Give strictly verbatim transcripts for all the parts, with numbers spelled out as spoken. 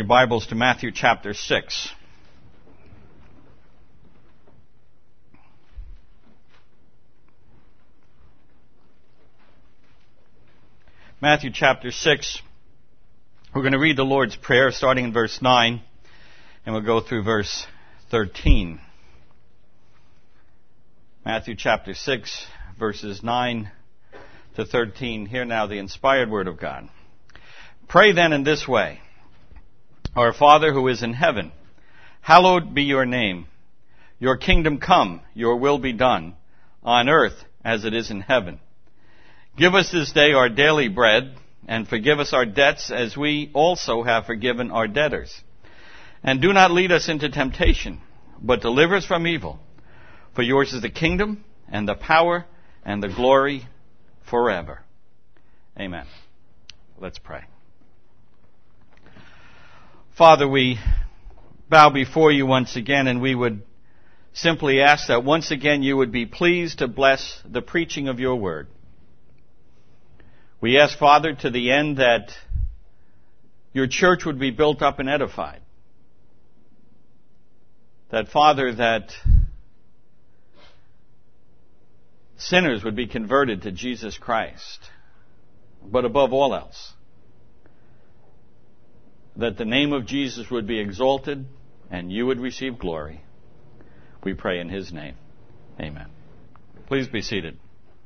Bibles to Matthew chapter six. Matthew chapter six. We're going to read the Lord's Prayer starting in verse nine, and we'll go through verse thirteen. Matthew chapter six, verses nine to thirteen. Hear now the inspired word of God. Pray then in this way: Our Father who is in heaven, hallowed be your name. Your kingdom come, your will be done, on earth as it is in heaven. Give us this day our daily bread, and forgive us our debts as we also have forgiven our debtors. And do not lead us into temptation, but deliver us from evil. For yours is the kingdom, and the power, and the glory forever. Amen. Let's pray. Father, we bow before you once again, and we would simply ask that once again you would be pleased to bless the preaching of your word. We ask, Father, to the end that your church would be built up and edified. That, Father, that sinners would be converted to Jesus Christ. But above all else, that the name of Jesus would be exalted and you would receive glory. We pray in his name. Amen. Please be seated.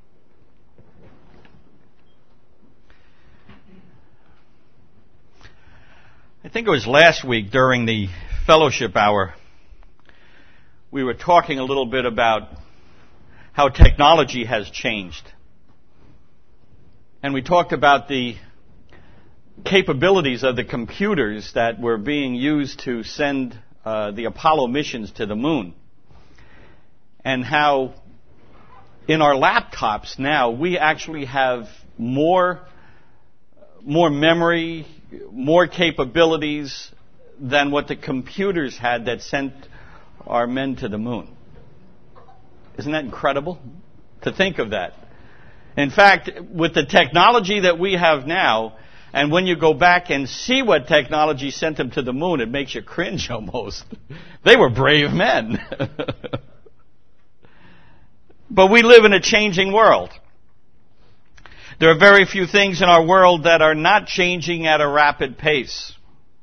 I think it was last week during the fellowship hour, we were talking a little bit about how technology has changed. And we talked about the capabilities of the computers that were being used to send uh, the Apollo missions to the moon. And how in our laptops now we actually have more, more memory, more capabilities than what the computers had that sent our men to the moon. Isn't that incredible to think of that? In fact, with the technology that we have now, and when you go back and see what technology sent them to the moon, it makes you cringe almost. They were brave men. But we live in a changing world. There are very few things in our world that are not changing at a rapid pace.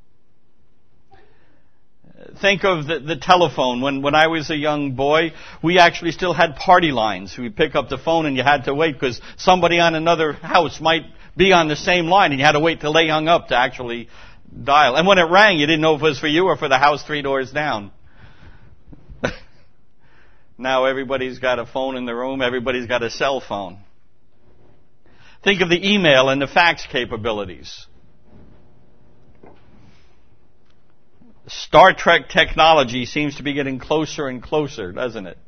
Think of the, the telephone. When, when I was a young boy, we actually still had party lines. We'd pick up the phone and you had to wait because somebody on another house might be on the same line and you had to wait till they hung up to actually dial. And when it rang, you didn't know if it was for you or for the house three doors down. Now everybody's got a phone in the room. Everybody's got a cell phone. Think of the email and the fax capabilities. Star Trek technology seems to be getting closer and closer, doesn't it?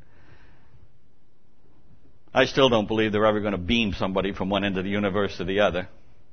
I still don't believe they're ever going to beam somebody from one end of the universe to the other.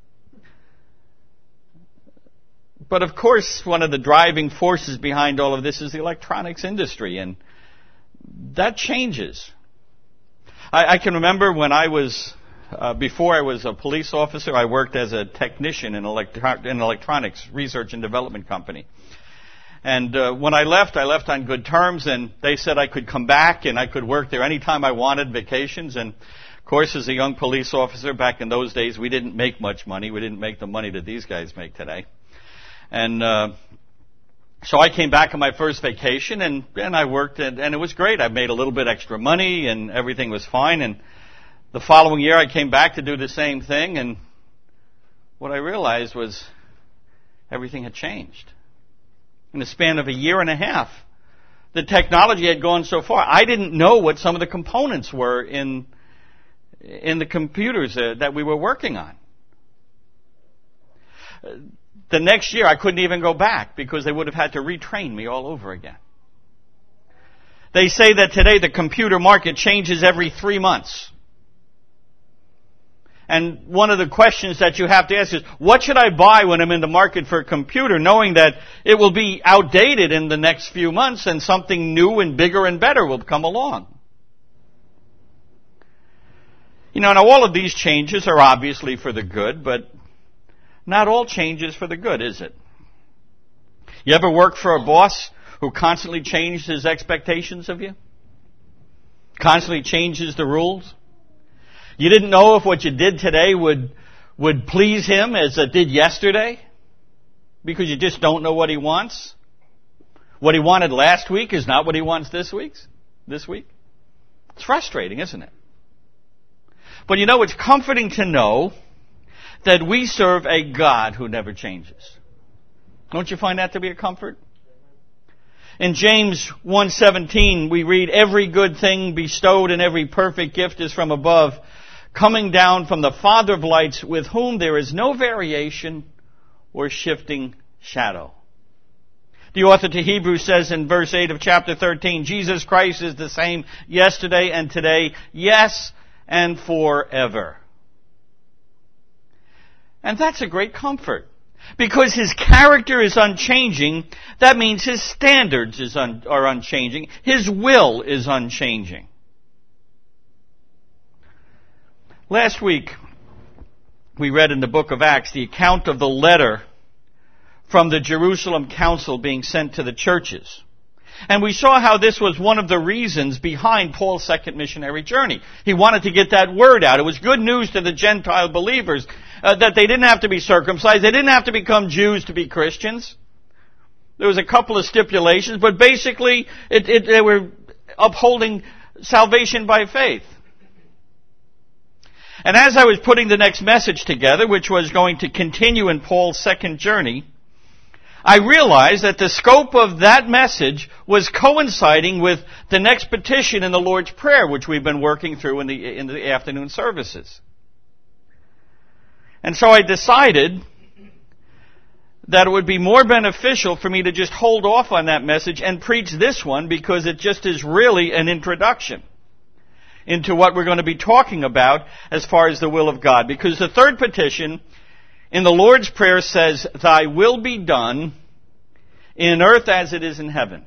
But of course, one of the driving forces behind all of this is the electronics industry, and that changes. I, I can remember when I was... Uh, before I was a police officer, I worked as a technician in, electro- in an electronics research and development company. And uh, when I left, I left on good terms, and they said I could come back and I could work there anytime I wanted, vacations. And, of course, as a young police officer, back in those days, we didn't make much money. We didn't make the money that these guys make today. And uh, so I came back on my first vacation, and, and I worked, and, and it was great. I made a little bit extra money, and everything was fine. And the following year, I came back to do the same thing, and what I realized was everything had changed. In the span of a year and a half, the technology had gone so far. I didn't know what some of the components were in, in the computers uh, that we were working on. The next year, I couldn't even go back because they would have had to retrain me all over again. They say that today the computer market changes every three months. And one of the questions that you have to ask is, what should I buy when I'm in the market for a computer, knowing that it will be outdated in the next few months and something new and bigger and better will come along? You know, now all of these changes are obviously for the good, but not all changes for the good, is it? You ever work for a boss who constantly changes his expectations of you? Constantly changes the rules? You didn't know if what you did today would, would please him as it did yesterday? Because you just don't know what he wants? What he wanted last week is not what he wants this week. This week. It's frustrating, isn't it? But you know, it's comforting to know that we serve a God who never changes. Don't you find that to be a comfort? In James one seventeen, we read, "Every good thing bestowed and every perfect gift is from above, coming down from the Father of lights, with whom there is no variation or shifting shadow." The author to Hebrews says in verse eight of chapter thirteen, "Jesus Christ is the same yesterday and today, yes, and forever." And that's a great comfort. Because his character is unchanging, that means his standards is un- are unchanging. His will is unchanging. Last week, we read in the book of Acts the account of the letter from the Jerusalem Council being sent to the churches. And we saw how this was one of the reasons behind Paul's second missionary journey. He wanted to get that word out. It was good news to the Gentile believers uh, that they didn't have to be circumcised. They didn't have to become Jews to be Christians. There was a couple of stipulations, but basically it, it, they were upholding salvation by faith. And as I was putting the next message together, which was going to continue in Paul's second journey, I realized that the scope of that message was coinciding with the next petition in the Lord's Prayer, which we've been working through in the, in the afternoon services. And so I decided that it would be more beneficial for me to just hold off on that message and preach this one, because it just is really an introduction into what we're going to be talking about as far as the will of God. Because the third petition in the Lord's Prayer says, "Thy will be done in earth as it is in heaven."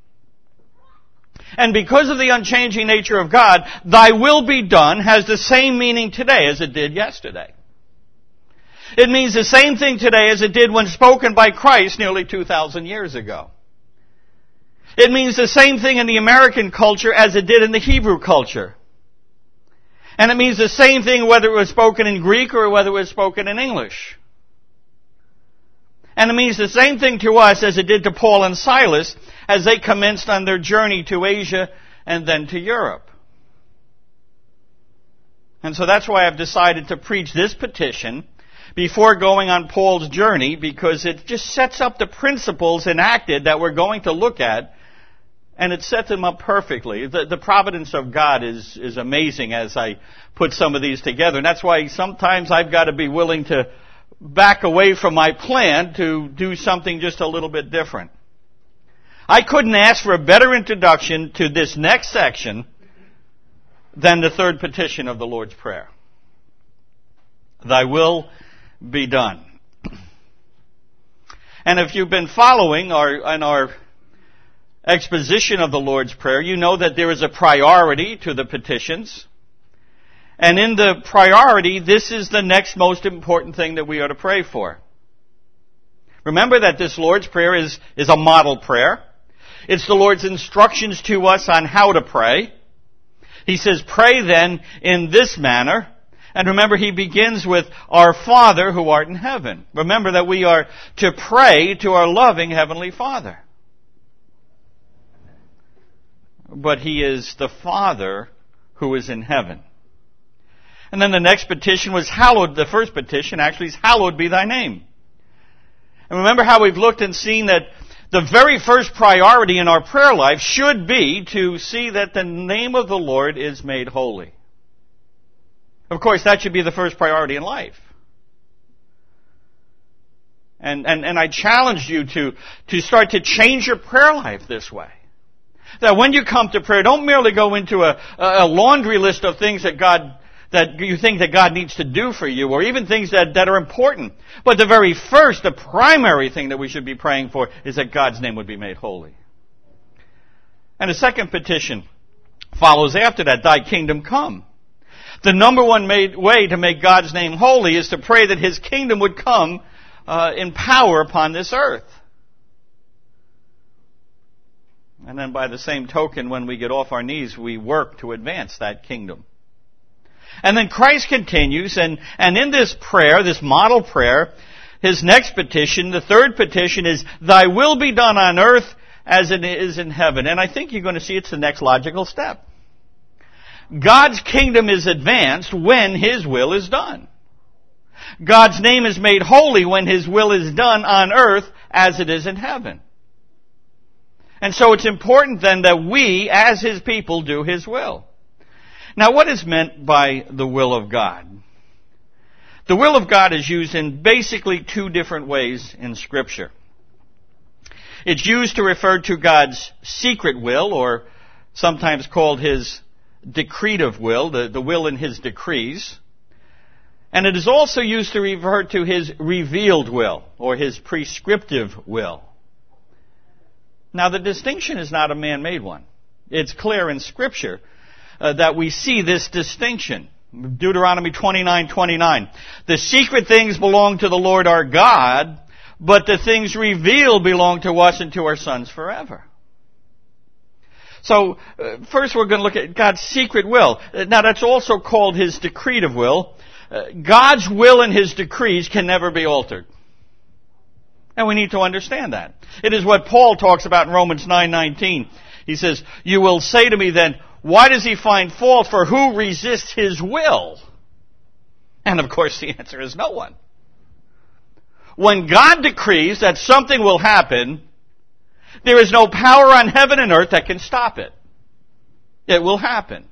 And because of the unchanging nature of God, "Thy will be done" has the same meaning today as it did yesterday. It means the same thing today as it did when spoken by Christ nearly two thousand years ago. It means the same thing in the American culture as it did in the Hebrew culture. And it means the same thing whether it was spoken in Greek or whether it was spoken in English. And it means the same thing to us as it did to Paul and Silas as they commenced on their journey to Asia and then to Europe. And so that's why I've decided to preach this petition before going on Paul's journey, because it just sets up the principles enacted that we're going to look at. And it sets them up perfectly. The, the providence of God is, is amazing as I put some of these together. And that's why sometimes I've got to be willing to back away from my plan to do something just a little bit different. I couldn't ask for a better introduction to this next section than the third petition of the Lord's Prayer. Thy will be done. And if you've been following our, on our exposition of the Lord's Prayer, you know that there is a priority to the petitions. And in the priority, this is the next most important thing that we are to pray for. Remember that this Lord's Prayer is, is a model prayer. It's the Lord's instructions to us on how to pray. He says, "Pray then in this manner." And remember, he begins with, "Our Father who art in heaven." Remember that we are to pray to our loving Heavenly Father. But he is the Father who is in heaven. And then the next petition was hallowed. The first petition actually is, "Hallowed be thy name." And remember how we've looked and seen that the very first priority in our prayer life should be to see that the name of the Lord is made holy. Of course, that should be the first priority in life. And, and, and I challenged you to, to start to change your prayer life this way. That when you come to prayer, don't merely go into a, a laundry list of things that God, that you think that God needs to do for you, or even things that, that are important. But the very first, the primary thing that we should be praying for is that God's name would be made holy. And the second petition follows after that, "Thy kingdom come." The number one made, way to make God's name holy is to pray that His kingdom would come uh, in power upon this earth. And then by the same token, when we get off our knees, we work to advance that kingdom. And then Christ continues, and, and in this prayer, this model prayer, his next petition, the third petition is, Thy will be done on earth as it is in heaven. And I think you're going to see it's the next logical step. God's kingdom is advanced when His will is done. God's name is made holy when His will is done on earth as it is in heaven. And so it's important then that we, as His people, do His will. Now, what is meant by the will of God? The will of God is used in basically two different ways in Scripture. It's used to refer to God's secret will, or sometimes called His decretive will, the, the will in His decrees. And it is also used to refer to His revealed will, or His prescriptive will. Now, the distinction is not a man-made one. It's clear in Scripture uh, that we see this distinction. Deuteronomy twenty-nine twenty-nine. The secret things belong to the Lord our God, but the things revealed belong to us and to our sons forever. So, uh, first we're going to look at God's secret will. Uh, now, that's also called His decretive will. Uh, God's will and His decrees can never be altered. And we need to understand that. It is what Paul talks about in Romans nine nineteen. He says, You will say to me then, why does he find fault? For who resists His will? And of course the answer is no one. When God decrees that something will happen, there is no power on heaven and earth that can stop it. It will happen.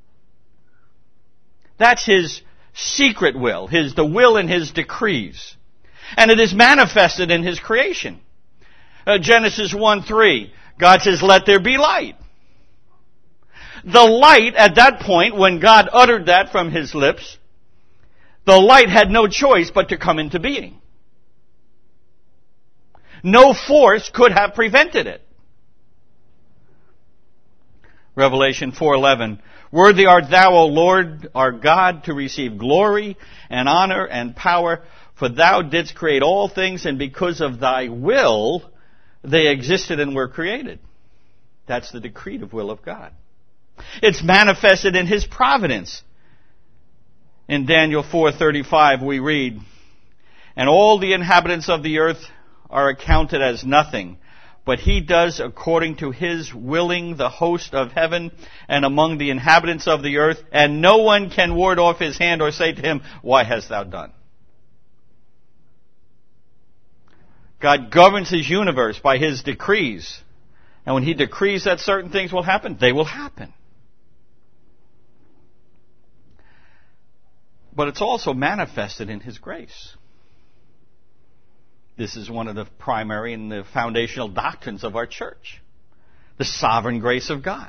That's His secret will, His the will in His decrees. And it is manifested in His creation. Uh, Genesis one three, God says, let there be light. The light, at that point, when God uttered that from His lips, the light had no choice but to come into being. No force could have prevented it. Revelation four eleven, Worthy art thou, O Lord, our God, to receive glory and honor and power, for thou didst create all things, and because of thy will they existed and were created. That's the decretive will of God. It's manifested in His providence. In Daniel four thirty-five we read, And all the inhabitants of the earth are accounted as nothing, but He does according to His willing the host of heaven and among the inhabitants of the earth, and no one can ward off His hand or say to Him, Why hast thou done? God governs His universe by His decrees. And when He decrees that certain things will happen, they will happen. But it's also manifested in His grace. This is one of the primary and the foundational doctrines of our church. The sovereign grace of God.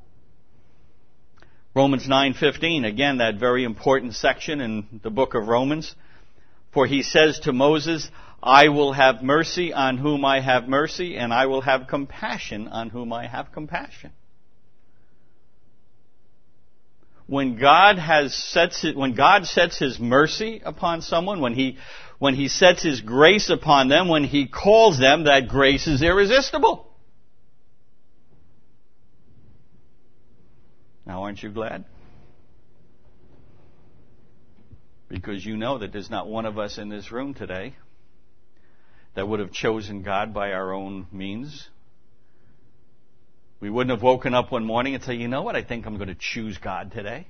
Romans nine fifteen, again, that very important section in the book of Romans. For He says to Moses, I will have mercy on whom I have mercy, and I will have compassion on whom I have compassion. When God has sets it, when God sets His mercy upon someone, when He when He sets His grace upon them, when He calls them, that grace is irresistible. Now, aren't you glad? Because you know that there's not one of us in this room today that would have chosen God by our own means. We wouldn't have woken up one morning and say, you know what, I think I'm going to choose God today.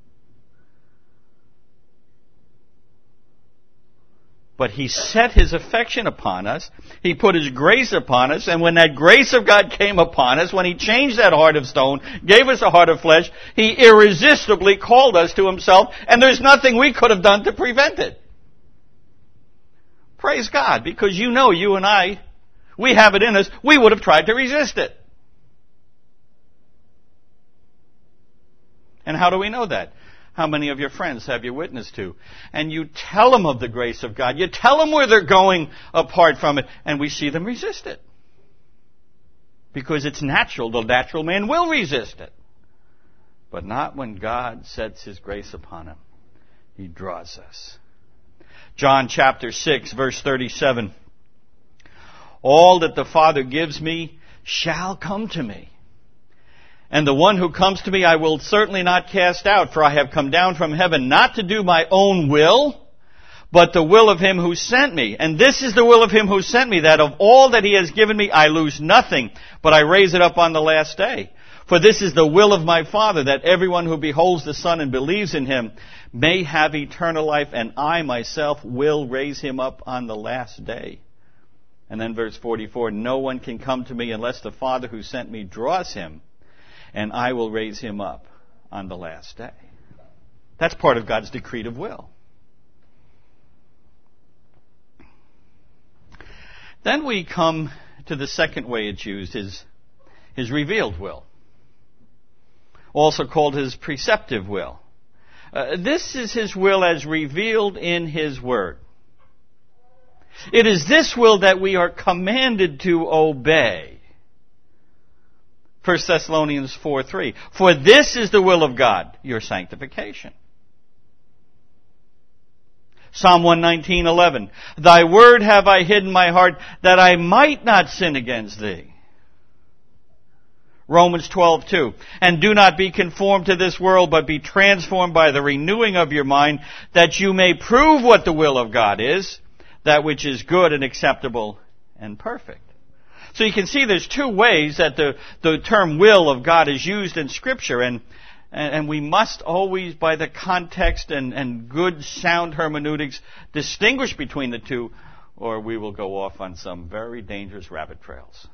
But He set His affection upon us. He put His grace upon us. And when that grace of God came upon us, when He changed that heart of stone, gave us a heart of flesh, He irresistibly called us to Himself. And there's nothing we could have done to prevent it. Praise God, because you know, you and I, we have it in us. We would have tried to resist it. And how do we know that? How many of your friends have you witnessed to? And you tell them of the grace of God. You tell them where they're going apart from it, and we see them resist it. Because it's natural. The natural man will resist it. But not when God sets His grace upon him. He draws us. John chapter six, verse thirty-seven. All that the Father gives me shall come to me. And the one who comes to me I will certainly not cast out, for I have come down from heaven not to do my own will, but the will of him who sent me. And this is the will of him who sent me, that of all that he has given me I lose nothing, but I raise it up on the last day. For this is the will of my Father, that everyone who beholds the Son and believes in him may have eternal life, and I myself will raise him up on the last day. And then verse forty-four, no one can come to me unless the Father who sent me draws him, and I will raise him up on the last day. That's part of God's decretive will. Then we come to the second way it's used, his, his revealed will, also called his preceptive will. Uh, this is his will as revealed in his word. It is this will that we are commanded to obey. First Thessalonians four three. For this is the will of God, your sanctification. Psalm one nineteen eleven. Thy word have I hid in my heart, that I might not sin against thee. Romans twelve two. And do not be conformed to this world, but be transformed by the renewing of your mind, that you may prove what the will of God is, that which is good and acceptable and perfect. So you can see there's two ways that the, the term will of God is used in Scripture, and, and we must always, by the context and, and good sound hermeneutics, distinguish between the two, or we will go off on some very dangerous rabbit trails.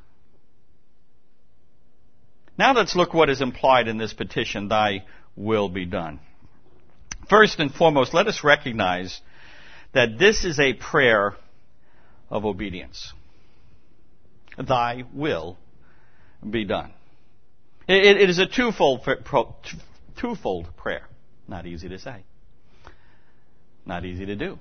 Now let's look what is implied in this petition, thy will be done. First and foremost, let us recognize that this is a prayer of obedience. Thy will be done. It, it is a twofold, twofold prayer. Not easy to say. Not easy to do.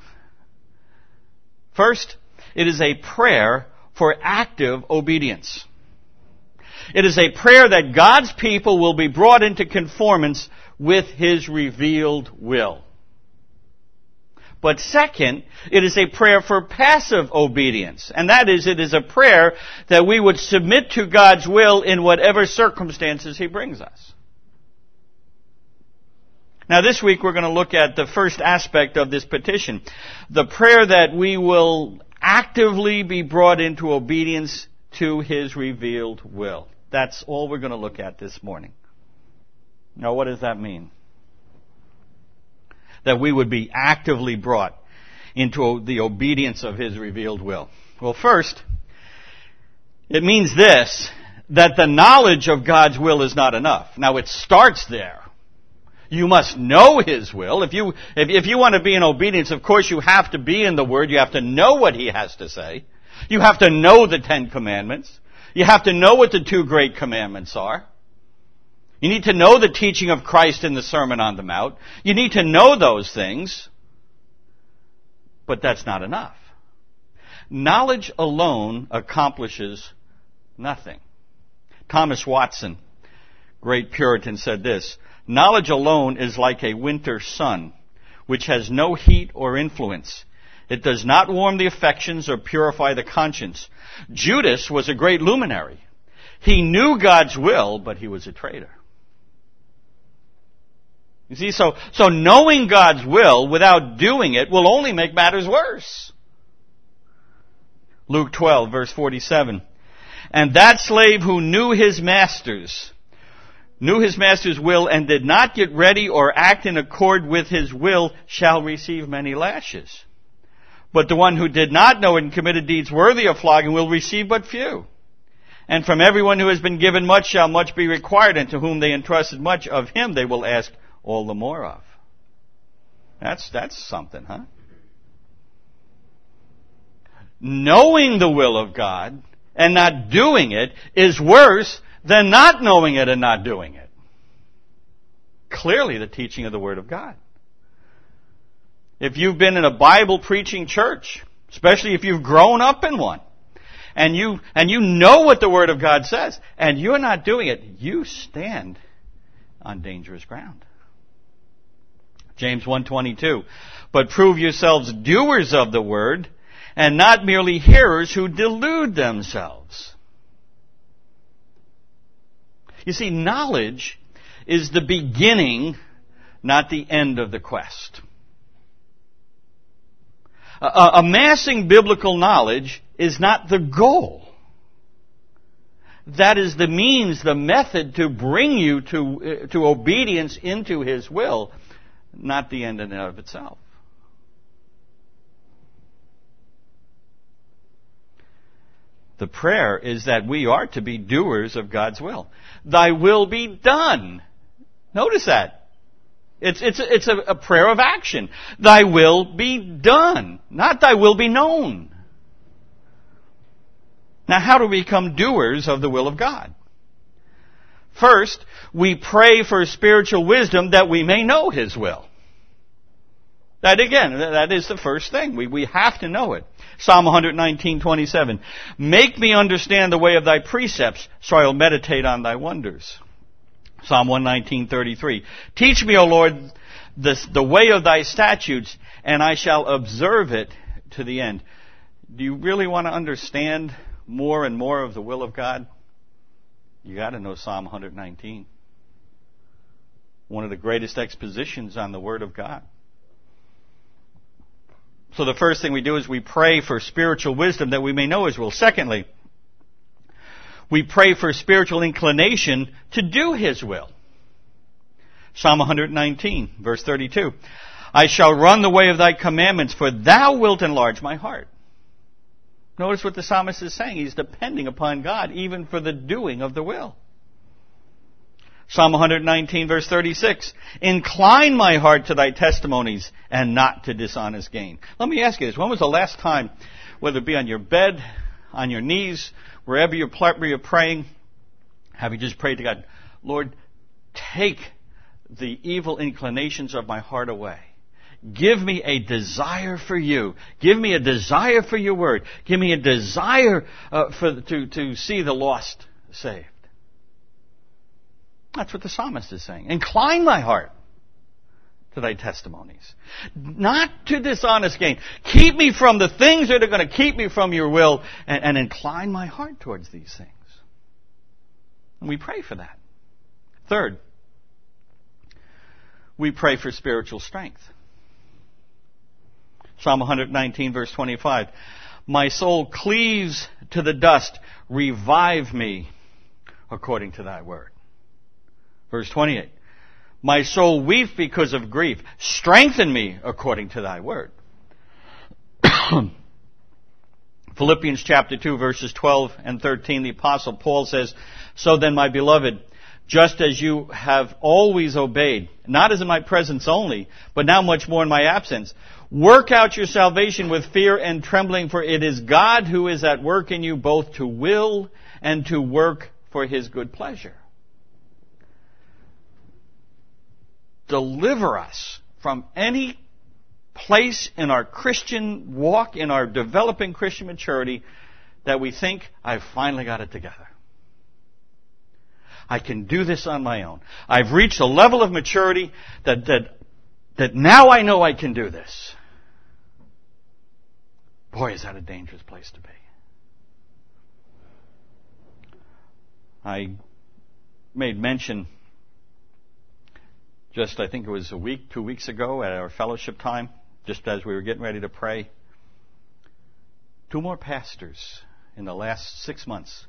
First, it is a prayer for active obedience. It is a prayer that God's people will be brought into conformance with his revealed will. But second, it is a prayer for passive obedience. And that is, it is a prayer that we would submit to God's will in whatever circumstances he brings us. Now this week we're going to look at the first aspect of this petition. The prayer that we will actively be brought into obedience to his revealed will. That's all we're going to look at this morning. Now what does that mean? That we would be actively brought into the obedience of his revealed will. Well, first, it means this, that the knowledge of God's will is not enough. Now, it starts there. You must know his will. If you, if, if you want to be in obedience, of course you have to be in the Word. You have to know what he has to say. You have to know the Ten Commandments. You have to know what the two great commandments are. You need to know the teaching of Christ in the Sermon on the Mount. You need to know those things. But that's not enough. Knowledge alone accomplishes nothing. Thomas Watson, great Puritan, said this, knowledge alone is like a winter sun, which has no heat or influence. It does not warm the affections or purify the conscience. Judas was a great luminary. He knew God's will, but he was a traitor. You see, so, so knowing God's will without doing it will only make matters worse. Luke twelve, verse forty-seven. And that slave who knew his master's, knew his master's will and did not get ready or act in accord with his will shall receive many lashes. But the one who did not know it and committed deeds worthy of flogging will receive but few. And from everyone who has been given much shall much be required, and to whom they entrusted much, of him they will ask all the more of. That's, that's something, huh? Knowing the will of God and not doing it is worse than not knowing it and not doing it. Clearly the teaching of the Word of God. If you've been in a Bible preaching church, especially if you've grown up in one, and you, and you know what the Word of God says, and you're not doing it, you stand on dangerous ground. James one twenty-two. But prove yourselves doers of the word, and not merely hearers who delude themselves. You see, knowledge is the beginning, not the end of the quest. Uh, amassing biblical knowledge is not the goal. That is the means, the method to bring you to, uh, to obedience into His will, not the end in and of itself. The prayer is that we are to be doers of God's will. Thy will be done. Notice that. It's, it's, it's a, a prayer of action. Thy will be done, not thy will be known. Now, how do we become doers of the will of God? First, we pray for spiritual wisdom that we may know His will. That again, that is the first thing. We, we have to know it. Psalm one nineteen, twenty-seven. Make me understand the way of thy precepts, so I will meditate on thy wonders. Psalm one nineteen, thirty-three. Teach me, O Lord, this, the way of thy statutes, and I shall observe it to the end. Do you really want to understand more and more of the will of God? You got to know Psalm one nineteen. One of the greatest expositions on the Word of God. So the first thing we do is we pray for spiritual wisdom that we may know His will. Secondly, we pray for spiritual inclination to do His will. Psalm one nineteen, verse thirty-two. I shall run the way of thy commandments, for thou wilt enlarge my heart. Notice what the psalmist is saying. He's depending upon God even for the doing of the will. Psalm one nineteen, verse thirty-six. Incline my heart to thy testimonies and not to dishonest gain. Let me ask you this. When was the last time, whether it be on your bed, on your knees, wherever you're, wherever you're praying, have you just prayed to God, Lord, take the evil inclinations of my heart away. Give me a desire for you. Give me a desire for your word. Give me a desire uh, for to, to see the lost saved. That's what the psalmist is saying. Incline my heart to thy testimonies. Not to dishonest gain. Keep me from the things that are going to keep me from your will, and, and incline my heart towards these things. And we pray for that. Third, we pray for spiritual strength. Psalm one nineteen, verse twenty-five. My soul cleaves to the dust. Revive me according to thy word. Verse twenty-eight. My soul weeps because of grief. Strengthen me according to thy word. Philippians chapter two, verses twelve and thirteen, the Apostle Paul says, So then, my beloved, just as you have always obeyed, not as in my presence only, but now much more in my absence, work out your salvation with fear and trembling, for it is God who is at work in you both to will and to work for His good pleasure. Deliver us from any place in our Christian walk, in our developing Christian maturity, that we think, I've finally got it together. I can do this on my own. I've reached a level of maturity that, that, that now I know I can do this. Boy, is that a dangerous place to be. I made mention just, I think it was a week, two weeks ago at our fellowship time, just as we were getting ready to pray. Two more pastors in the last six months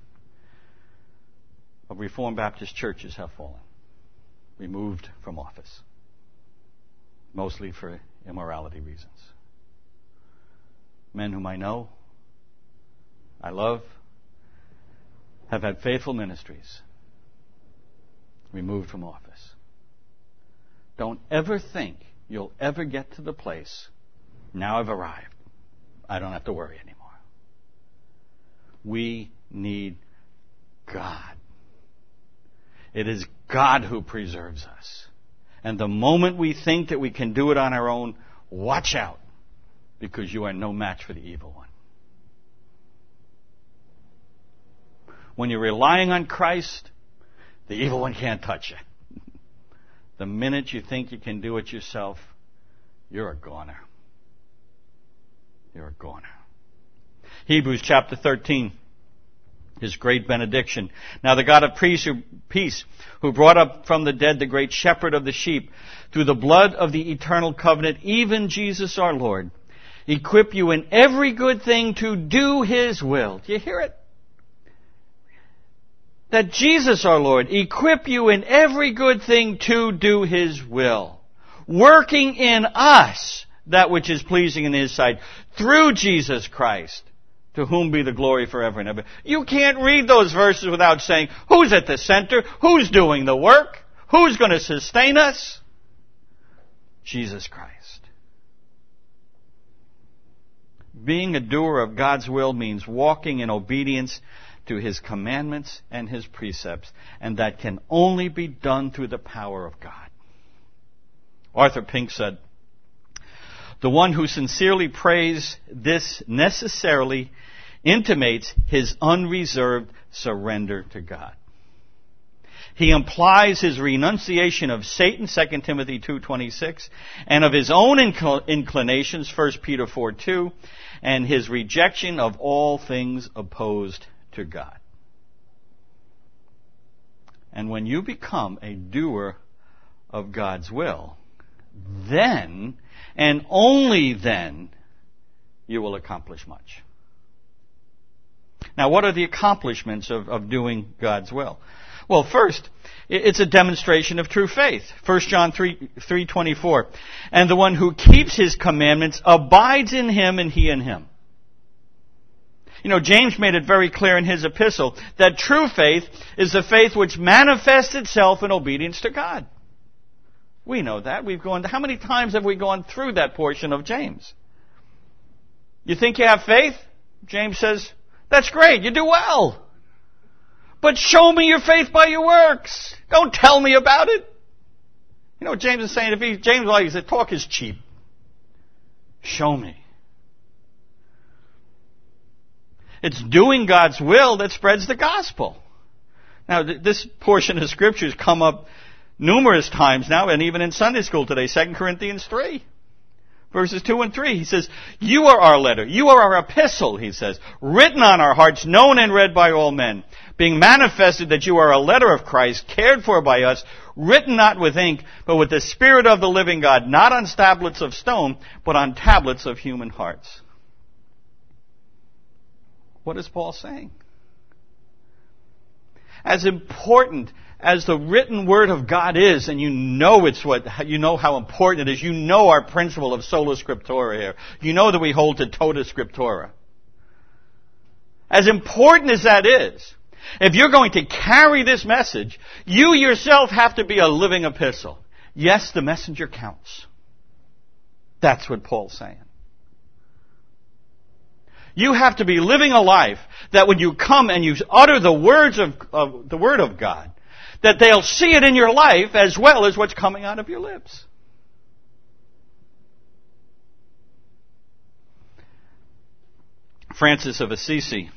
of Reformed Baptist churches have fallen, removed from office, mostly for immorality reasons. Men whom I know, I love, have had faithful ministries, removed from office. Don't ever think you'll ever get to the place, now I've arrived, I don't have to worry anymore. We need God. It is God who preserves us. And the moment we think that we can do it on our own, watch out, because you are no match for the evil one. When you're relying on Christ, the evil one can't touch you. The minute you think you can do it yourself, you're a goner. You're a goner. Hebrews chapter thirteen, His great benediction. Now the God of peace, who brought up from the dead the great shepherd of the sheep, through the blood of the eternal covenant, even Jesus our Lord, equip you in every good thing to do His will. Do you hear it? That Jesus our Lord equip you in every good thing to do His will, working in us that which is pleasing in His sight, through Jesus Christ, to whom be the glory forever and ever. You can't read those verses without saying, who's at the center? Who's doing the work? Who's going to sustain us? Jesus Christ. Being a doer of God's will means walking in obedience to His commandments and His precepts, and that can only be done through the power of God. Arthur Pink said, the one who sincerely prays this necessarily intimates his unreserved surrender to God. He implies his renunciation of Satan, Second Timothy two twenty-six, and of his own inclinations, First Peter four two, and his rejection of all things opposed to God. And when you become a doer of God's will, then, and only then, you will accomplish much. Now, what are the accomplishments of, of doing God's will? Well, first, it's a demonstration of true faith. First John three twenty-four. And the one who keeps His commandments abides in Him and He in him. You know, James made it very clear in his epistle that true faith is the faith which manifests itself in obedience to God. We know that. We've gone, how many times have we gone through that portion of James? You think you have faith? James says, that's great, you do well. But show me your faith by your works. Don't tell me about it. You know what James is saying? If he, James, like, he said, talk is cheap. Show me. It's doing God's will that spreads the gospel. Now, th- this portion of Scripture has come up numerous times now, and even in Sunday school today, Second Corinthians three, verses two and three. He says, you are our letter, you are our epistle, he says, written on our hearts, known and read by all men, being manifested that you are a letter of Christ, cared for by us, written not with ink, but with the Spirit of the living God, not on tablets of stone, but on tablets of human hearts. What is Paul saying? As important as the written word of God is, and you know it's what, you know how important it is, you know our principle of sola scriptura here. You know that we hold to tota scriptura. As important as that is, if you're going to carry this message, you yourself have to be a living epistle. Yes, the messenger counts. That's what Paul's saying. You have to be living a life that when you come and you utter the words of, of the Word of God, that they'll see it in your life as well as what's coming out of your lips. Francis of Assisi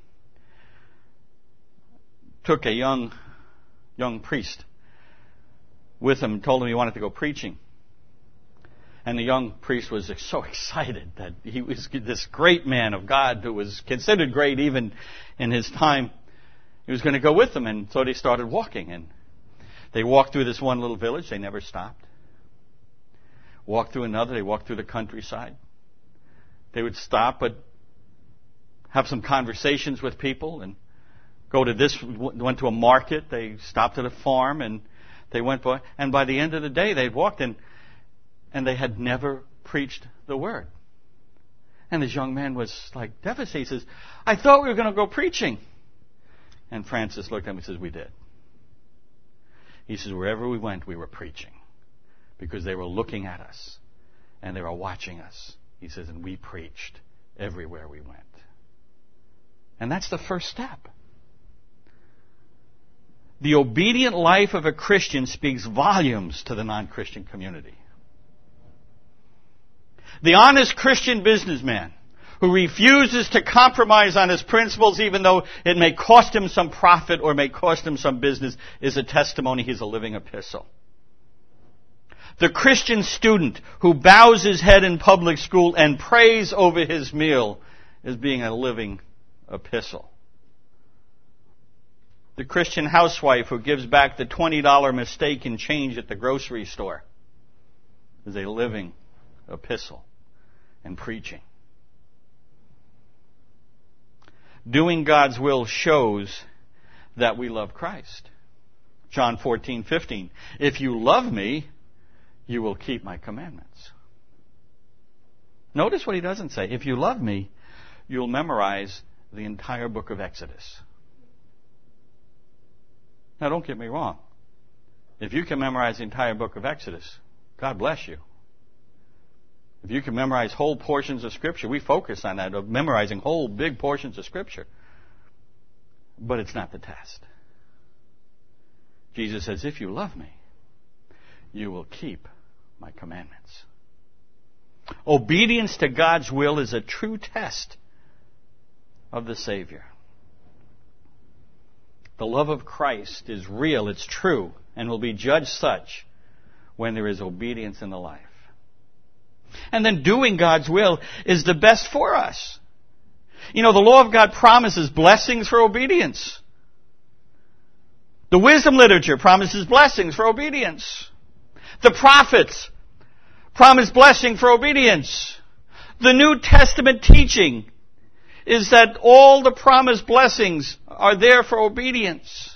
took a young, young priest with him and told him he wanted to go preaching. And the young priest was so excited that he was this great man of God who was considered great even in his time. He was going to go with them, and so they started walking. And they walked through this one little village. They never stopped. Walked through another. They walked through the countryside. They would stop, but have some conversations with people and go to this, went to a market. They stopped at a farm, and they went by. And by the end of the day, they walked in. And they had never preached the word. And this young man was like devastated. He says, I thought we were going to go preaching. And Francis looked at him and says, we did. He says, wherever we went, we were preaching. Because they were looking at us. And they were watching us. He says, and we preached everywhere we went. And that's the first step. The obedient life of a Christian speaks volumes to the non-Christian community. The honest Christian businessman who refuses to compromise on his principles even though it may cost him some profit or may cost him some business is a testimony. He's a living epistle. The Christian student who bows his head in public school and prays over his meal is being a living epistle. The Christian housewife who gives back the twenty dollars mistake in change at the grocery store is a living epistle and preaching. Doing God's will shows that we love Christ. John fourteen fifteen. If you love me, you will keep my commandments. Notice what he doesn't say. If you love me, you'll memorize the entire book of Exodus. Now, don't get me wrong. If you can memorize the entire book of Exodus, God bless you. If you can memorize whole portions of Scripture, we focus on that, of memorizing whole big portions of Scripture. But it's not the test. Jesus says, if you love me, you will keep my commandments. Obedience to God's will is a true test of the Savior. The love of Christ is real, it's true, and will be judged such when there is obedience in the life. And then doing God's will is the best for us. You know, the law of God promises blessings for obedience. The wisdom literature promises blessings for obedience. The prophets promise blessing for obedience. The New Testament teaching is that all the promised blessings are there for obedience.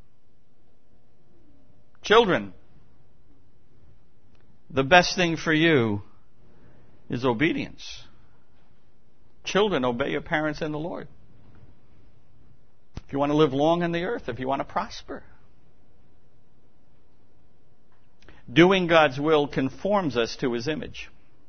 Children, the best thing for you is obedience. Children, obey your parents in the Lord. If you want to live long on the earth, if you want to prosper. Doing God's will conforms us to His image.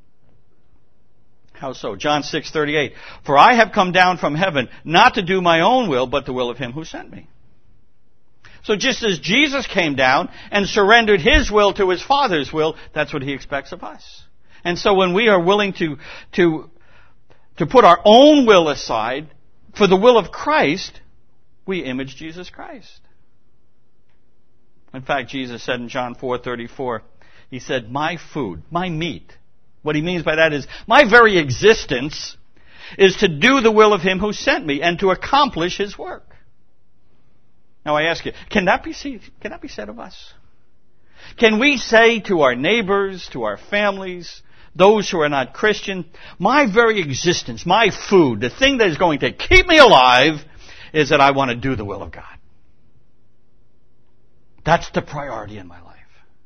How so? John six thirty-eight. For I have come down from heaven, not to do my own will, but the will of Him who sent me. So just as Jesus came down and surrendered His will to His Father's will, that's what He expects of us. And so when we are willing to, to, to put our own will aside for the will of Christ, we image Jesus Christ. In fact, Jesus said in John four thirty-four, He said, my food, my meat. What He means by that is, my very existence is to do the will of Him who sent me and to accomplish His work. Now I ask you, can that be, can that be said of us? Can we say to our neighbors, to our families, those who are not Christian, my very existence, my food, the thing that is going to keep me alive is that I want to do the will of God. That's the priority in my life.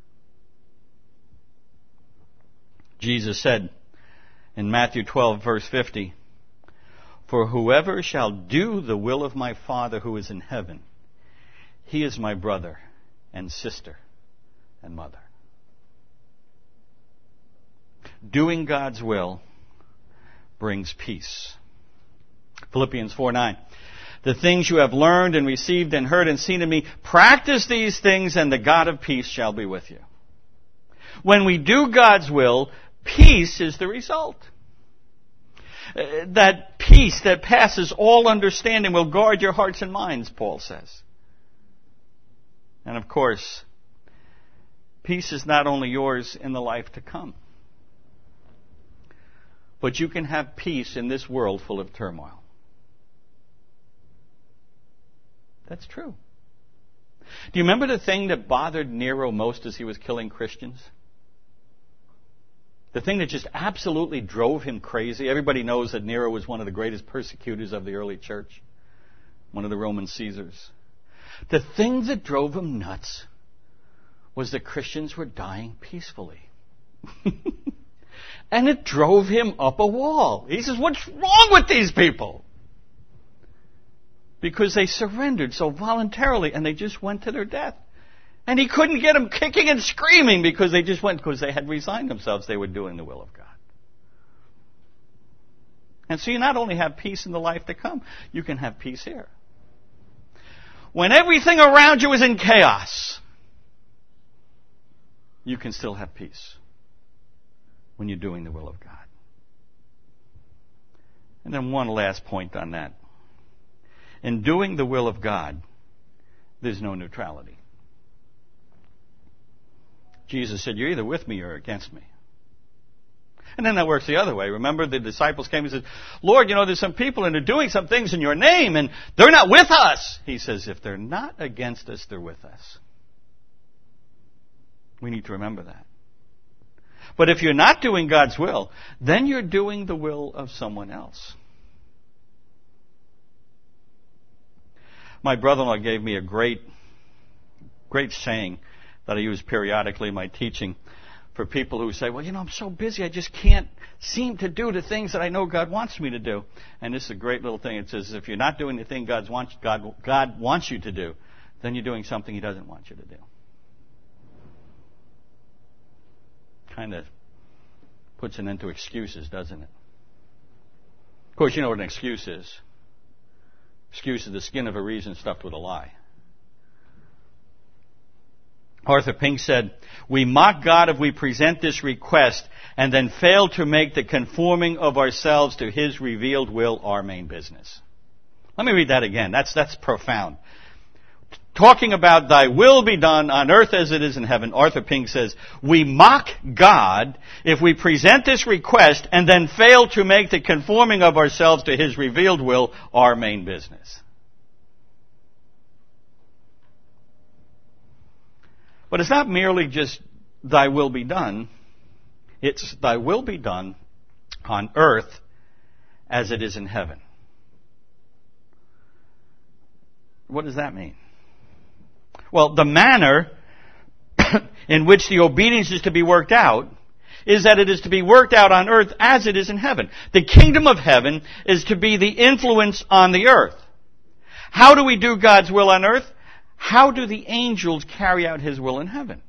Jesus said in Matthew twelve, verse fifty, for whoever shall do the will of my Father who is in heaven, he is my brother and sister and mother. Doing God's will brings peace. Philippians four nine. The things you have learned and received and heard and seen in me, practice these things and the God of peace shall be with you. When we do God's will, peace is the result. That peace that passes all understanding will guard your hearts and minds, Paul says. And of course, peace is not only yours in the life to come, but you can have peace in this world full of turmoil. That's true. Do you remember the thing that bothered Nero most as he was killing Christians? The thing that just absolutely drove him crazy. Everybody knows that Nero was one of the greatest persecutors of the early church. One of the Roman Caesars. The thing that drove him nuts was that Christians were dying peacefully. And it drove him up a wall. He says, what's wrong with these people? Because they surrendered so voluntarily and they just went to their death. And he couldn't get them kicking and screaming because they just went, because they had resigned themselves. They were doing the will of God. And so you not only have peace in the life to come, you can have peace here. When everything around you is in chaos, you can still have peace when you're doing the will of God. And then one last point on that. In doing the will of God, there's no neutrality. Jesus said, you're either with me or against me. And then that works the other way. Remember, the disciples came and said, Lord, you know, there's some people and they're doing some things in your name and they're not with us. He says, if they're not against us, they're with us. We need to remember that. But if you're not doing God's will, then you're doing the will of someone else. My brother-in-law gave me a great, great saying that I use periodically in my teaching for people who say, well, you know, I'm so busy, I just can't seem to do the things that I know God wants me to do. And this is a great little thing. It says, if you're not doing the thing God's wants, God, God wants you to do, then you're doing something He doesn't want you to do. Kind of puts an end to excuses, doesn't it? Of course, you know what an excuse is. Excuse is the skin of a reason stuffed with a lie. Arthur Pink said, we mock God if we present this request and then fail to make the conforming of ourselves to His revealed will our main business. Let me read that again. That's, that's profound. Talking about thy will be done on earth as it is in heaven, Arthur Pink says, we mock God if we present this request and then fail to make the conforming of ourselves to His revealed will our main business. But it's not merely just thy will be done. It's thy will be done on earth as it is in heaven. What does that mean? Well, the manner in which the obedience is to be worked out is that it is to be worked out on earth as it is in heaven. The kingdom of heaven is to be the influence on the earth. How do we do God's will on earth? How do the angels carry out His will in heaven?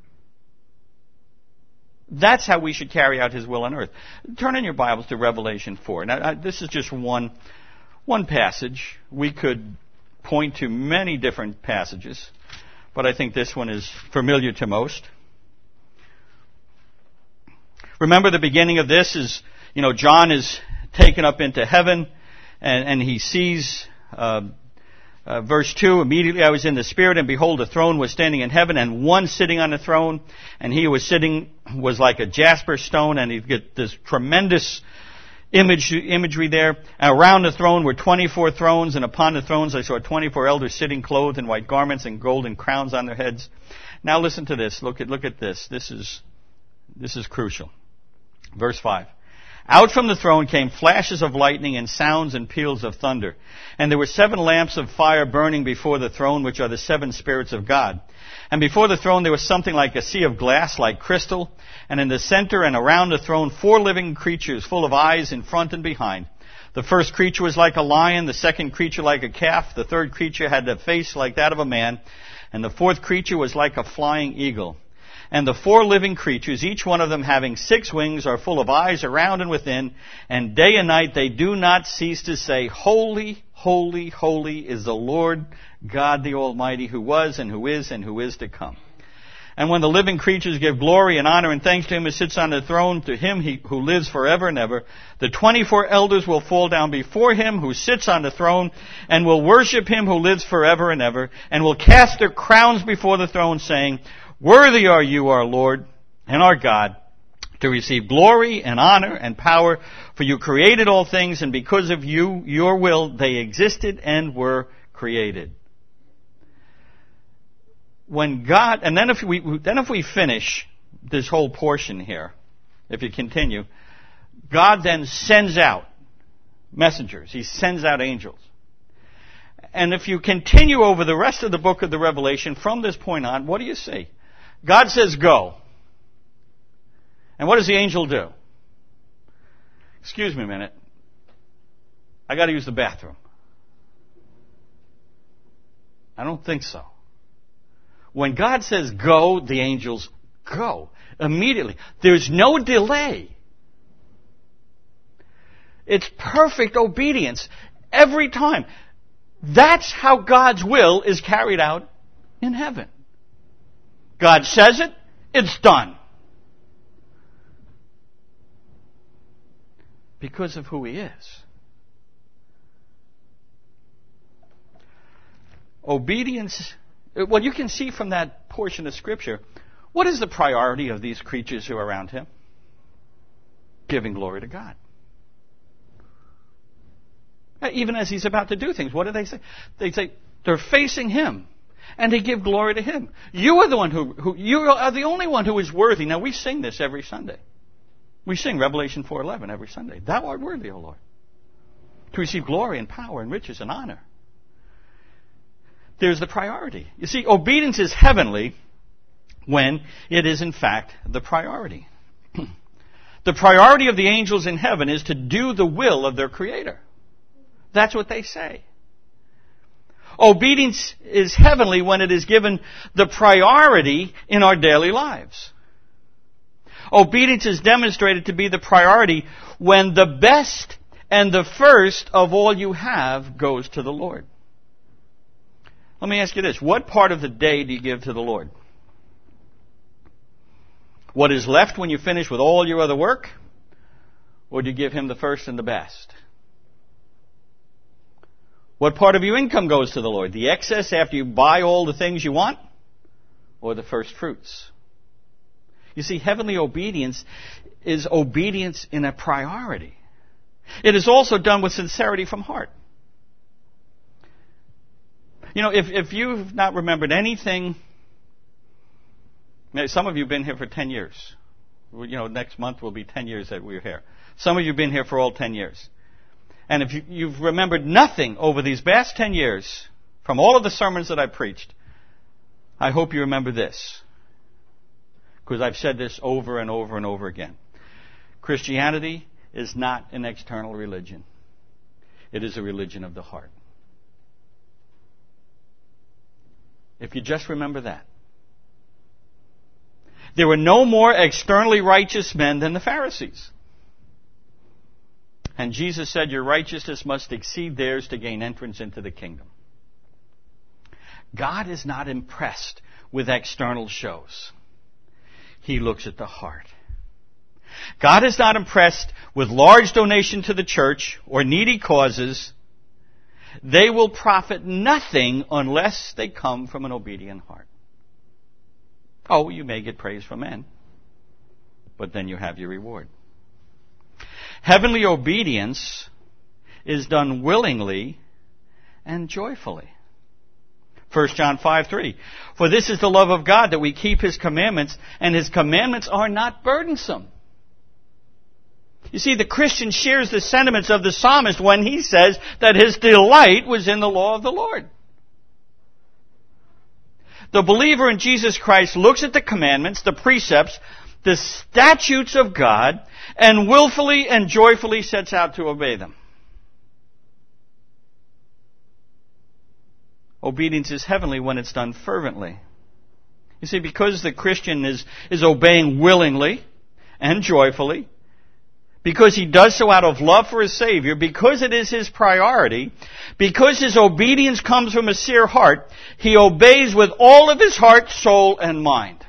That's how we should carry out His will on earth. Turn in your Bibles to Revelation four. Now, this is just one, one passage. We could point to many different passages, but I think this one is familiar to most. Remember, the beginning of this is, you know, John is taken up into heaven, and, and he sees... Uh, Uh, verse two, immediately I was in the Spirit, and behold, a throne was standing in heaven, and one sitting on the throne, and he who was sitting was like a jasper stone, and you get this tremendous image, imagery there. And around the throne were twenty-four thrones, and upon the thrones I saw twenty-four elders sitting clothed in white garments and golden crowns on their heads. Now listen to this. Look at, look at this. This is, this is crucial. Verse five. Out from the throne came flashes of lightning and sounds and peals of thunder. And there were seven lamps of fire burning before the throne, which are the seven spirits of God. And before the throne there was something like a sea of glass, like crystal. And in the center and around the throne, four living creatures full of eyes in front and behind. The first creature was like a lion, the second creature like a calf, the third creature had a face like that of a man, and the fourth creature was like a flying eagle. And the four living creatures, each one of them having six wings, are full of eyes around and within, and day and night they do not cease to say, Holy, holy, holy is the Lord God the Almighty, who was and who is and who is to come. And when the living creatures give glory and honor and thanks to Him who sits on the throne, to Him he, who lives forever and ever, the twenty-four elders will fall down before Him who sits on the throne, and will worship Him who lives forever and ever, and will cast their crowns before the throne, saying, Worthy are you, our Lord and our God, to receive glory and honor and power, for you created all things, and because of you, your will, they existed and were created. When God, and then if we, then if we finish this whole portion here, if you continue, God then sends out messengers. He sends out angels. And if you continue over the rest of the book of the Revelation from this point on, what do you see? God says go. And what does the angel do? Excuse me a minute. I got to use the bathroom. I don't think so. When God says go, the angels go. Immediately. There's no delay. It's perfect obedience every time. That's how God's will is carried out in heaven. God says it, it's done. Because of who He is. Obedience, well, you can see from that portion of Scripture, what is the priority of these creatures who are around Him? giving glory to God. Even as he's about to do things, what do they say? They say they're facing him, and they give glory to him. You are the one who, who you are the only one who is worthy. Now we sing this every Sunday. We sing Revelation four eleven every Sunday. Thou art worthy, O Lord, to receive glory and power and riches and honor. There's the priority. You see, obedience is heavenly when it is in fact the priority. The priority of the angels in heaven is to do the will of their Creator. That's what they say. Obedience is heavenly when it is given the priority in our daily lives. Obedience is demonstrated to be the priority when the best and the first of all you have goes to the Lord. Let me ask you this. What part of the day do you give to the Lord? What is left when you finish with all your other work? Or do you give Him the first and the best? What part of your income goes to the Lord? The excess after you buy all the things you want? Or the first fruits? You see, heavenly obedience is obedience in a priority. It is also done with sincerity from heart. You know, if, if you've not remembered anything, some of you have been here for ten years. You know, next month will be ten years that we're here. Some of you have been here for all ten years. And if you, you've remembered nothing over these past ten years, from all of the sermons that I've preached, I hope you remember this. Because I've said this over and over and over again. Christianity is not an external religion. It is a religion of the heart. If you just remember that. There were no more externally righteous men than the Pharisees. And Jesus said, your righteousness must exceed theirs to gain entrance into the kingdom. God is not impressed with external shows. He looks at the heart. God is not impressed with large donation to the church or needy causes. They will profit nothing unless they come from an obedient heart. Oh, you may get praise from men, but then you have your reward. Heavenly obedience is done willingly and joyfully. First John five three. For this is the love of God, that we keep His commandments, and His commandments are not burdensome. You see, the Christian shares the sentiments of the psalmist when he says that his delight was in the law of the Lord. The believer in Jesus Christ looks at the commandments, the precepts, the statutes of God, and willfully and joyfully sets out to obey them. Obedience is heavenly when it's done fervently. You see, because the Christian is, is obeying willingly and joyfully, because he does so out of love for his Savior, because it is his priority, because his obedience comes from a sincere heart, he obeys with all of his heart, soul, and mind.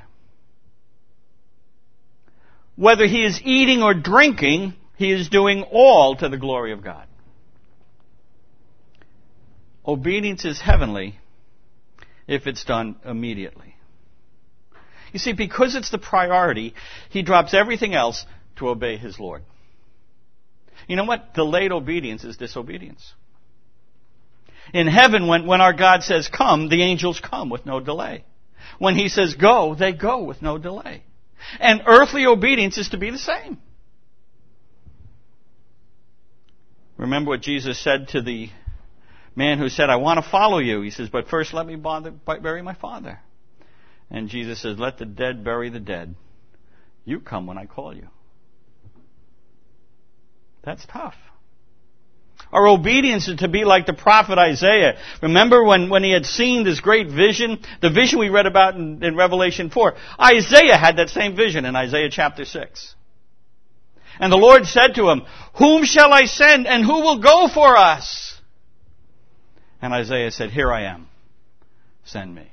Whether he is eating or drinking, he is doing all to the glory of God. Obedience is heavenly if it's done immediately. You see, because it's the priority, he drops everything else to obey his Lord. You know what? Delayed obedience is disobedience. In heaven, when, when our God says come, the angels come with no delay. When He says go, they go with no delay. And earthly obedience is to be the same. Remember what Jesus said to the man who said, I want to follow you. He says, but first let me bother, bury my father. And Jesus says, let the dead bury the dead. You come when I call you. That's tough. Our obedience is to be like the prophet Isaiah. Remember when, when he had seen this great vision, the vision we read about in, in Revelation four. Isaiah had that same vision in Isaiah chapter six. And the Lord said to him, whom shall I send, and who will go for us? And Isaiah said, here I am. Send me.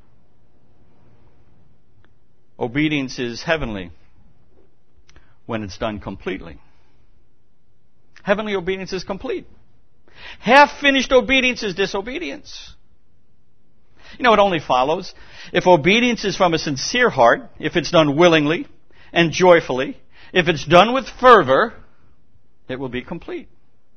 Obedience is heavenly when it's done completely. Heavenly obedience is complete. Half-finished obedience is disobedience. You know, it only follows. If obedience is from a sincere heart, if it's done willingly and joyfully, If it's done with fervor, it will be complete.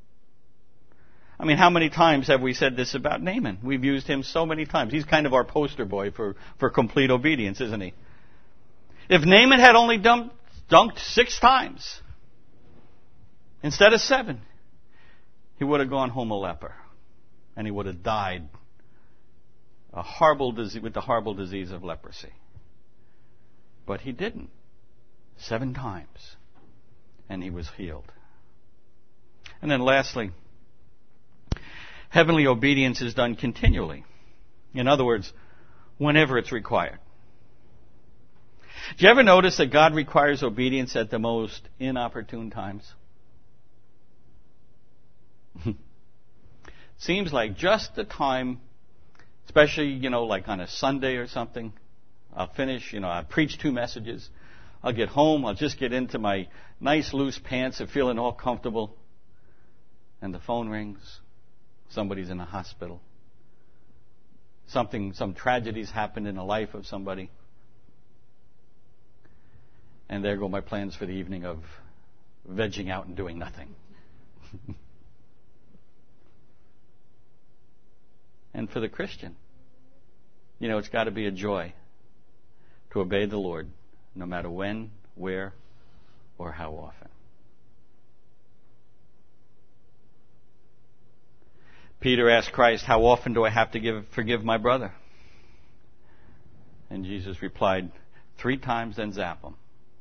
I mean, how many times have we said this about Naaman? We've used him so many times. He's kind of our poster boy for, for complete obedience, isn't he? If Naaman had only dumped, dunked six times instead of seven, he would have gone home a leper. And he would have died a horrible disease, with the horrible disease of leprosy. But he didn't. Seven times. And he was healed. And then lastly, heavenly obedience is done continually. In other words, whenever it's required. Do you ever notice that God requires obedience at the most inopportune times? Seems like just the time, especially, you know, like on a Sunday or something, I'll finish, you know, I preach two messages. I'll get home, I'll just get into my nice loose pants and feeling all comfortable. And the phone rings. Somebody's in a hospital. Something, some tragedies happened in the life of somebody. And there go my plans for the evening of vegging out and doing nothing. And for the Christian, you know, it's got to be a joy to obey the Lord, no matter when, where, or how often. Peter asked Christ, how often do I have to give, forgive my brother? And Jesus replied, three times, then zap him.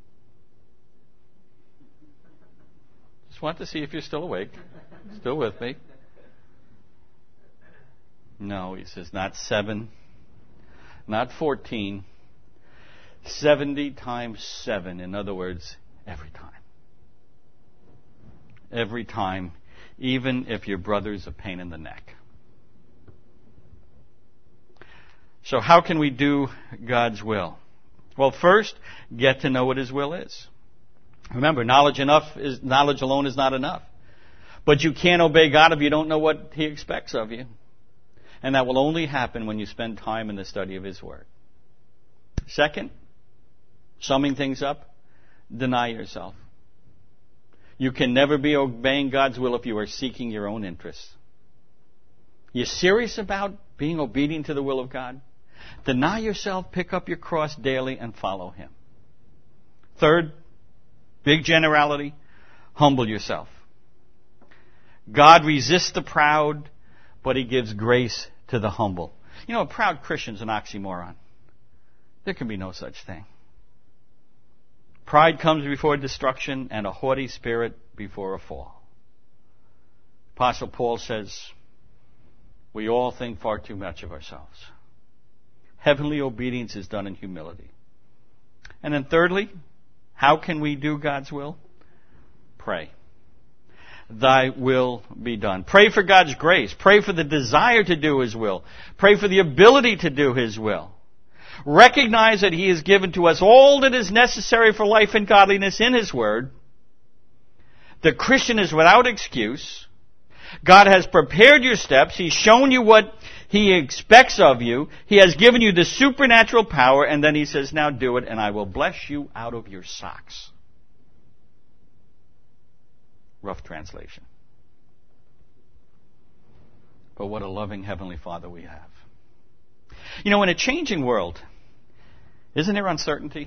Just want to see if you're still awake. Still with me? No, he says, not seven, not fourteen, seventy times seven. In other words, every time. Every time, even if your brother's a pain in the neck. So how can we do God's will? Well, first, get to know what His will is. Remember, knowledge enough is knowledge alone is not enough. But you can't obey God if you don't know what He expects of you. And that will only happen when you spend time in the study of His Word. Second, summing things up, deny yourself. You can never be obeying God's will if you are seeking your own interests. You're serious about being obedient to the will of God? Deny yourself, pick up your cross daily, and follow Him. Third, big generality, humble yourself. God resists the proud, but He gives grace to the humble. You know, a proud Christian's an oxymoron. There can be no such thing. Pride comes before destruction, and a haughty spirit before a fall. Apostle Paul says, we all think far too much of ourselves. Heavenly obedience is done in humility. And then thirdly, how can we do God's will? Pray. Thy will be done. Pray for God's grace. Pray for the desire to do His will. Pray for the ability to do His will. Recognize that He has given to us all that is necessary for life and godliness in His Word. The Christian is without excuse. God has prepared your steps. He's shown you what He expects of you. He has given you the supernatural power, and then He says, now do it, and I will bless you out of your socks. Rough translation. But what a loving Heavenly Father we have. You know, in a changing world, isn't there uncertainty?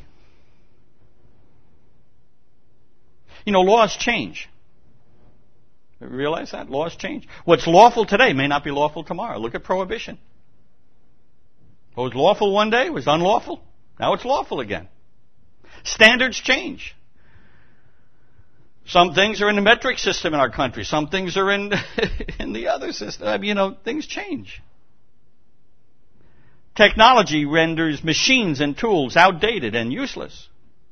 You know, laws change. Realize that? Laws change. What's lawful today may not be lawful tomorrow. Look at prohibition. What was lawful one day was unlawful. Now it's lawful again. Standards change. Some things are in the metric system in our country. Some things are in, in the other system. I mean, you know, things change. Technology renders machines and tools outdated and useless.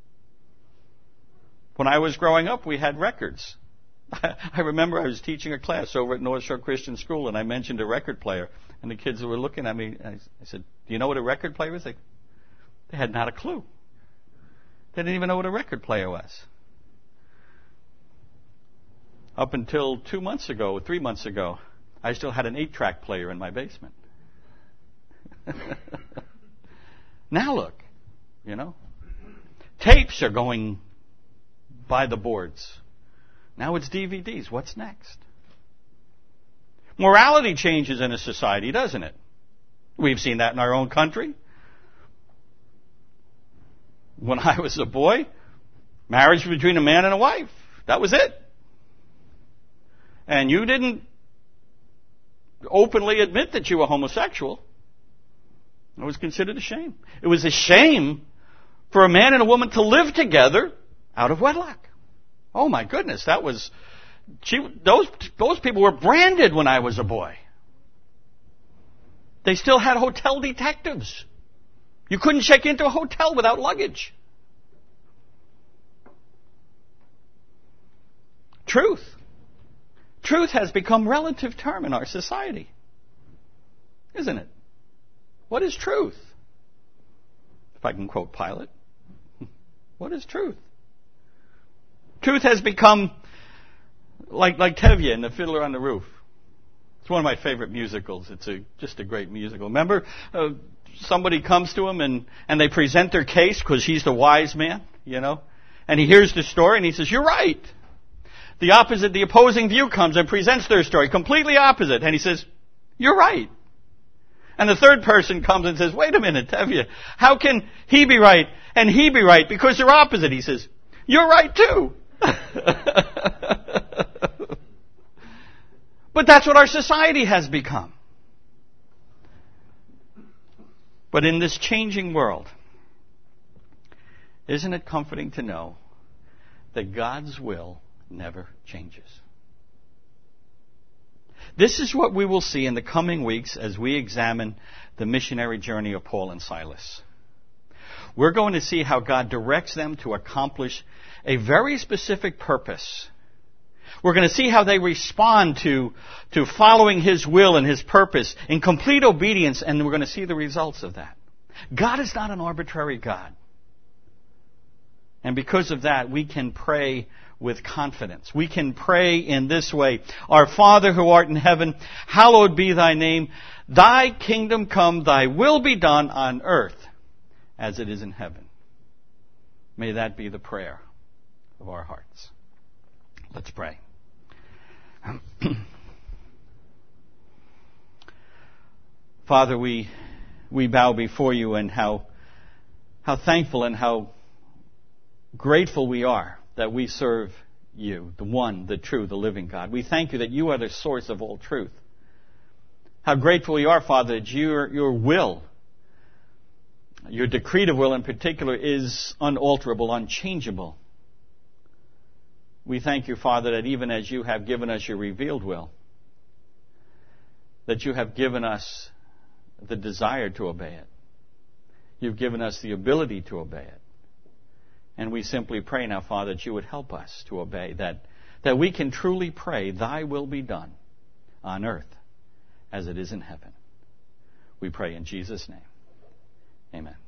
When I was growing up, we had records. I remember I was teaching a class over at North Shore Christian School, and I mentioned a record player. And the kids were looking at me, I said, do you know what a record player is? They, they had not a clue. They didn't even know what a record player was. Up until two months ago, three months ago, I still had an eight-track player in my basement. Now look, you know, tapes are going by the boards. Now it's D V Ds. What's next? Morality changes in a society, doesn't it? We've seen that in our own country. When I was a boy, marriage between a man and a wife. That was it. And you didn't openly admit that you were homosexual. It was considered a shame. It was a shame for a man and a woman to live together out of wedlock. Oh my goodness, that was... She, those, those people were branded when I was a boy. They still had hotel detectives. You couldn't check into a hotel without luggage. Truth. Truth has become a relative term in our society. Isn't it? What is truth? If I can quote Pilate. What is truth? Truth has become like, like Tevye in The Fiddler on the Roof. It's one of my favorite musicals. It's a, just a great musical. Remember, uh, somebody comes to him and, and they present their case because he's the wise man, you know, and he hears the story and he says, "You're right." The opposite, the opposing view comes and presents their story, completely opposite, and he says, "You're right." And the third person comes and says, "Wait a minute, Tevye, how can he be right and he be right because they're opposite?" He says, "You're right too." But that's what our society has become. But in this changing world, isn't it comforting to know that God's will never changes? This is what we will see in the coming weeks as we examine the missionary journey of Paul and Silas. We're going to see how God directs them to accomplish a very specific purpose. We're going to see how they respond to, to following His will and His purpose in complete obedience, and we're going to see the results of that. God is not an arbitrary God. And because of that, we can pray with confidence. We can pray in this way: "Our Father who art in heaven, hallowed be thy name. Thy kingdom come, thy will be done on earth as it is in heaven." May that be the prayer of our hearts. Let's pray. Father, we we bow before you, and how how thankful and how grateful we are that we serve you, the one, the true, the living God. We thank you that you are the source of all truth. How grateful we are, Father, that your, your will, your decretive will in particular, is unalterable, unchangeable. We thank you, Father, that even as you have given us your revealed will, that you have given us the desire to obey it. You've given us the ability to obey it. And we simply pray now, Father, that you would help us to obey, that, that we can truly pray, "Thy will be done on earth as it is in heaven." We pray in Jesus' name. Amen.